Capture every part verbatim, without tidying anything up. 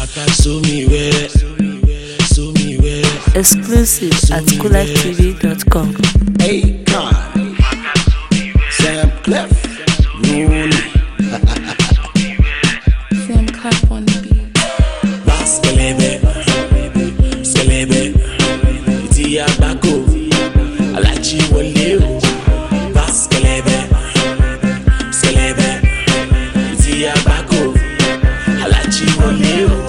So me where, so me where. Exclusive at cool life t v dot com. Hey, God. Sam Clef. Mooney. Sam Clef on the beat. Skelebe. Skelebe. Iti Abako. Alachi Wale. Skelebe. Skelebe. Iti Abako. Alachi Wale.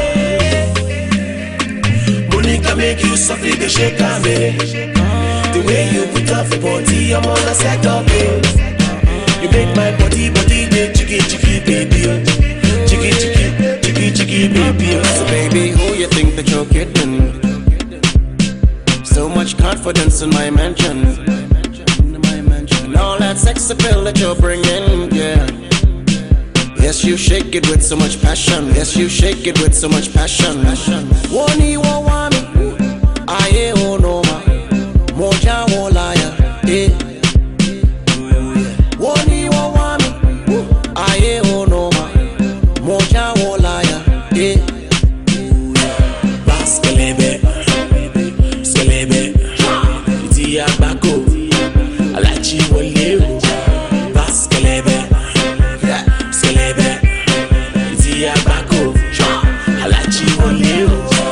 Monica make you suffer the shake and baby. The way you put off your body, I'm on a set of it. You make my body, body, the chicky, chicky, baby. Chicky, chicky, chicky, chicky, baby. So baby, who you think that you're kidding? So much confidence in my mansion. And all that sex appeal that you're bringing, yeah. Yes, you shake it with so much passion. Yes, you shake it with so much passion. Wani wa wami, aye o no ma, moja wo liar, eh. Wani wa wami, aye o no ma, moja wo liar, eh. Skelebe, skelebe, iti Abako, alachi wale. Skelebe, skelebe, iti Abako, alachi wale.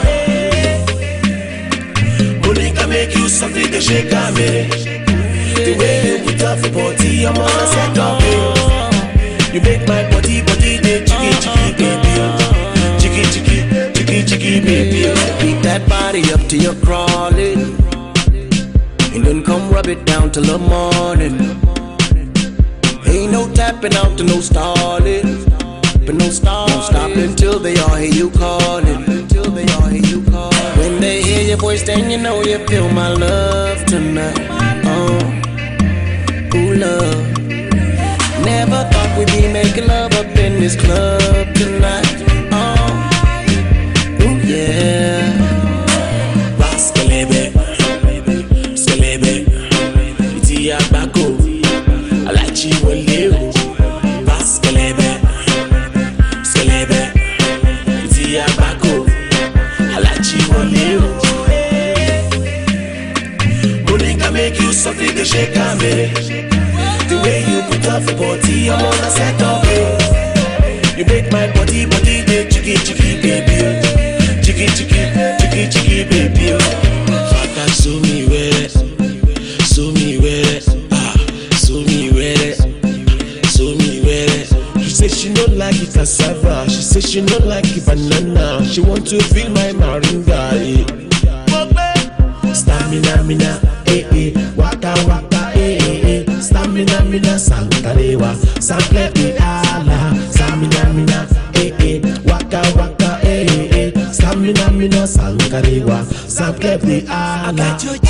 Monica make you something to shake and baby. The way you put off your body, I'm on a set of it. You make my body, body, the chicky, chicky, baby. Chicky, chicky, chicky, chicky, baby. Beat that body up till you're crawling, and then come rub it down till the morning. Ain't no tapping out to no stalling, but no stop, don't stop until they all hear you calling. Until they all hear you calling. When they hear your voice, then you know you feel my love tonight. Oh, ooh love. Never thought we'd be making love up in this club tonight. Oh, ooh yeah. Skelebe, skelebe, iti Abako, alachi wale. Skelebe, skelebe, iti Abako, alachi wale. Monica make you something to shake and baby. The way you put off your body, I'm on a set of it. You make my body, body, the chicky, chicky, baby. Chicky, chicky, chicky, chicky, baby. Faka so me where, so me where, ah, so me where, so me where. She say she don't like it cassava, she say she don't like it banana. She want to feel my maringa, eh. Stamina, mina, eh, eh, waka, waka, eh, eh, eh. Stamina, mina, sankarewa, sample the ala. Stamina, mina, eh, eh, waka, waka, eh, eh, eh. Stamina, mina, sankarewa, sample the ala.